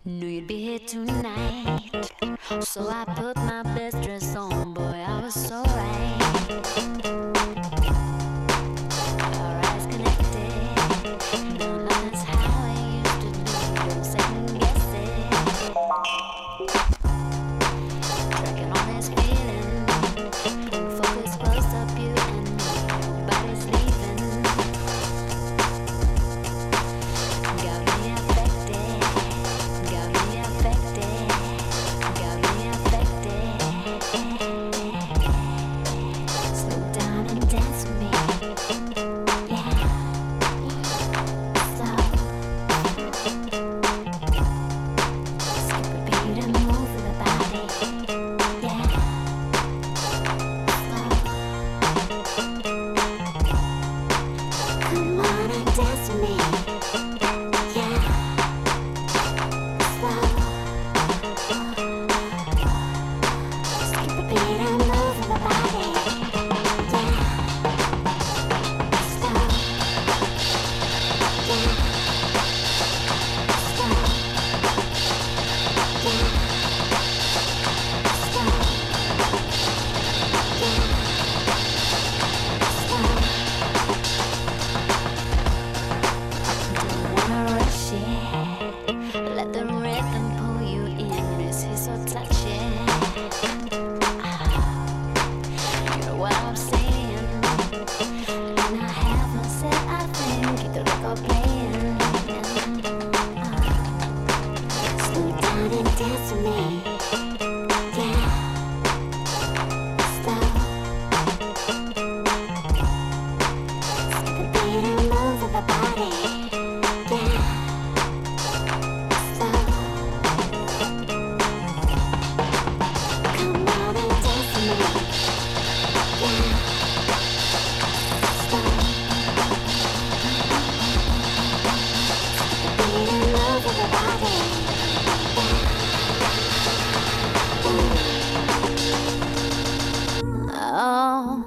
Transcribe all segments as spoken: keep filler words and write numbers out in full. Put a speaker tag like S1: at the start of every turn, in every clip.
S1: Knew you'd be here tonight, so I put my best dress on. Boy, I was so right. Our eyes connected. No, nothing's how I used to do. Don't second guess it. Tracking on this feeling. Pull focus close up, you and me. Nobody's leaving. Got me affected. Got me affected. Got me affected. Slow down and dance with me. Yeah. Slow. Skip a beat and move with the body. Yeah. Slow. Come on and dance with me. Yeah. Slow. Skip a beat and move with the body. Yeah. Slow. Yeah. Slow. Yeah. Slow. Yeah. Slow. Don't wanna rush it. Let the rhythm pull you in. This is so touching. You know what I'm saying? And I haven't said I think. Keep the record playing. Slow down and dance with me. Yeah. Slow. Skip a beat and move with the body. Yeah. Slow. Come on and dance with me. Yeah. Slow. Skip a beat and move with the body. Oh.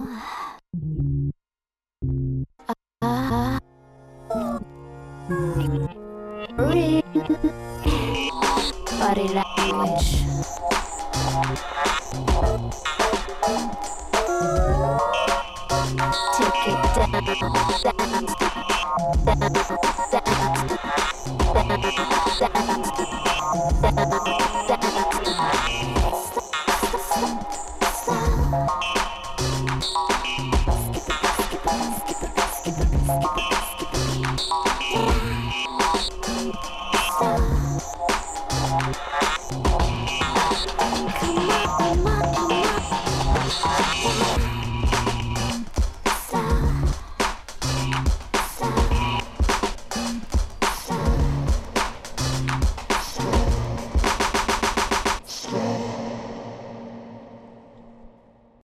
S1: Ah. Real body language. Take it down, down, down, down, down, down.